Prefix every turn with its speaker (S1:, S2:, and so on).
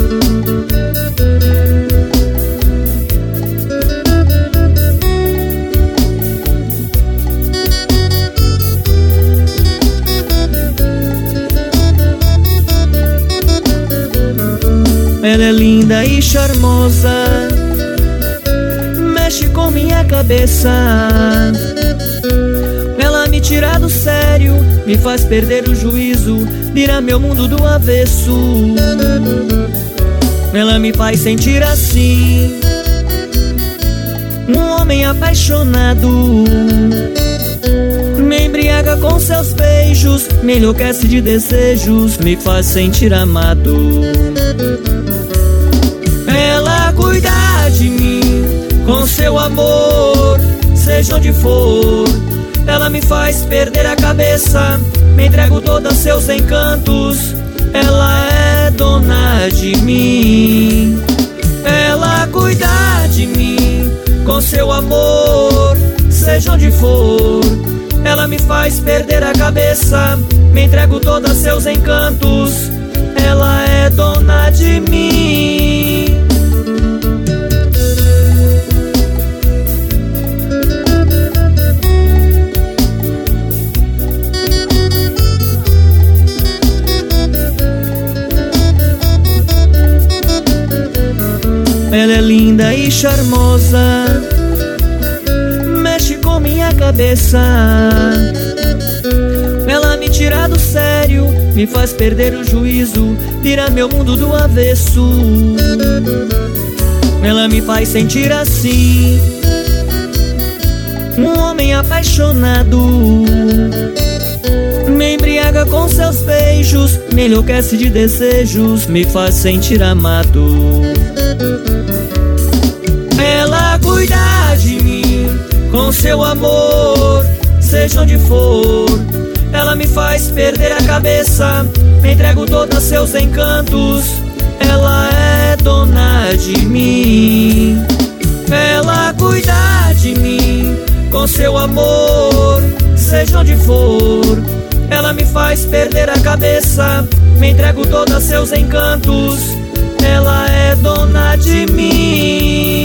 S1: Ela é linda e charmosa, mexe com minha cabeça. Ela me tira do sério, me faz perder o juízo, vira meu mundo do avesso. Ela me faz sentir assim, um homem apaixonado. Me embriaga com seus beijos, me enlouquece de desejos, me faz sentir amado. Ela cuida de mim com seu amor, seja onde for. Ela me faz perder a cabeça, me entrego todos seus encantos. Ela é dona de mim. Ela cuida de mim com seu amor, seja onde for. Ela me faz perder a cabeça, me entrego todos seus encantos. Ela é dona de mim. Ela é linda e charmosa, mexe com minha cabeça. Ela me tira do sério, me faz perder o juízo, vira meu mundo do avesso. Ela me faz sentir assim, um homem apaixonado. Me embriaga com seus beijos, me enlouquece de desejos, me faz sentir amado. Ela cuida de mim com seu amor, seja onde for. Ela me faz perder a cabeça, me entrego todos seus encantos. Ela é dona de mim. Ela cuida de mim com seu amor, seja onde for. Ela me faz perder a cabeça, me entrego todos seus encantos. Ela é dona de mim.